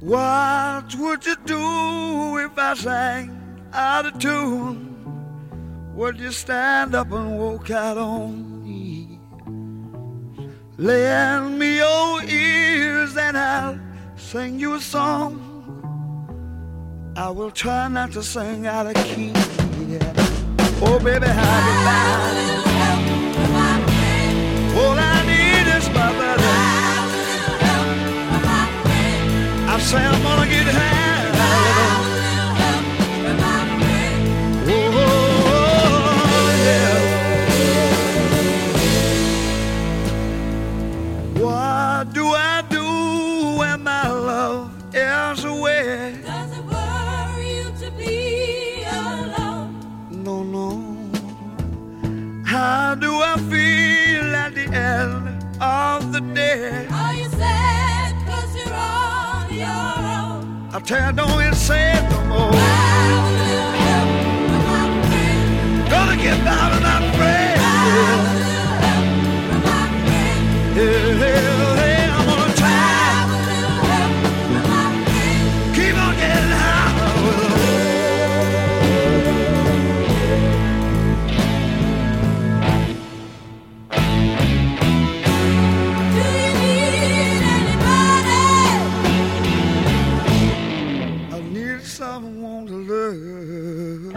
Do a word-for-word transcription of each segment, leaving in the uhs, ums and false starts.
What would you do if I sang out of tune? Would you stand up and walk out on me? Lend me your ears and I'll sing you a song. I will try not to sing out of key. Yeah. Oh, baby, how you like? All I need is my brother. I say I'm gonna get high. Oh, yeah. What do I do when my love is away? Does it worry you to be alone? No, no. How do I feel at the end of the day? Are you sad cause you're on your own? I tell you, don't even say it no more. Gonna get by with my friend. Yeah, yeah, yeah, I'm gonna try. Keep on getting high. Do you need anybody? I need someone to love.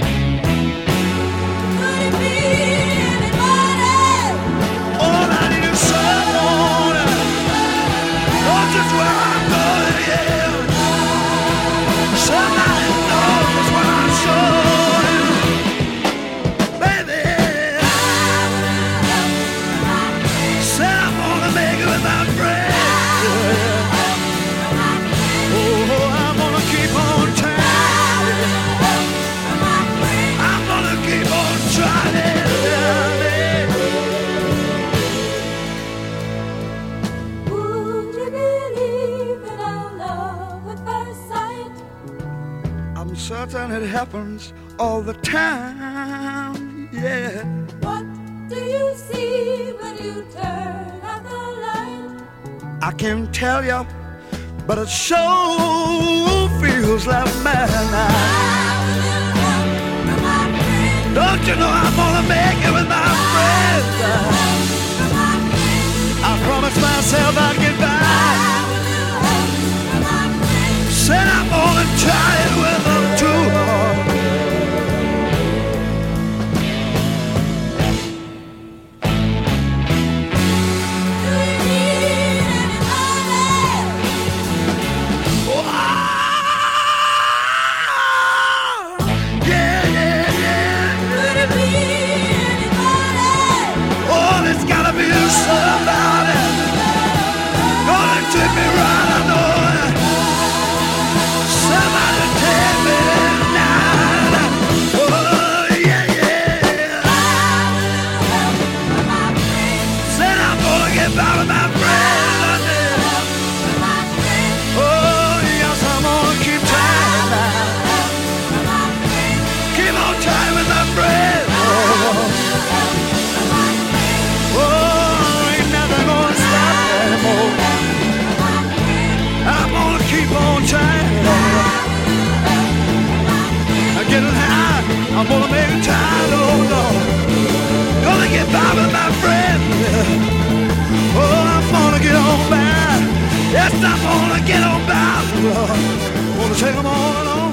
Could it be anybody? All I need is someone. Knows just where I'm going, yeah. Somebody knows what I'm showing. Baby, said I'm gonna make it with my friends. Oh, I'm gonna keep on trying. I'm gonna keep on trying. Would you believe in our love at first sight? I'm certain it happens all the time, yeah. What do you see when you turn out the light? I can't tell you, but it sure feels like madness. Don't you know I'm gonna make it with my friends? I promised myself I'd get by. Said I'm gonna try it with them too. Do you need anybody? Yeah, yeah, yeah. Could it be anybody? Oh, it's gotta be somebody. Gonna take me right, I know it. Somebody take me tonight. Oh, yeah, yeah. Said I'm gonna get by with my friends. Oh, yes, I'm gonna keep trying now. Keep on trying with my friends. Oh, ain't nothing gonna stop me anymore. I'm gonna keep on trying. I'm getting high. I'm gonna make it time, oh Lord. Gonna get by with my friend. Oh, I'm gonna get on by. Yes, I'm gonna get on by, Lord. Gonna take them on and on.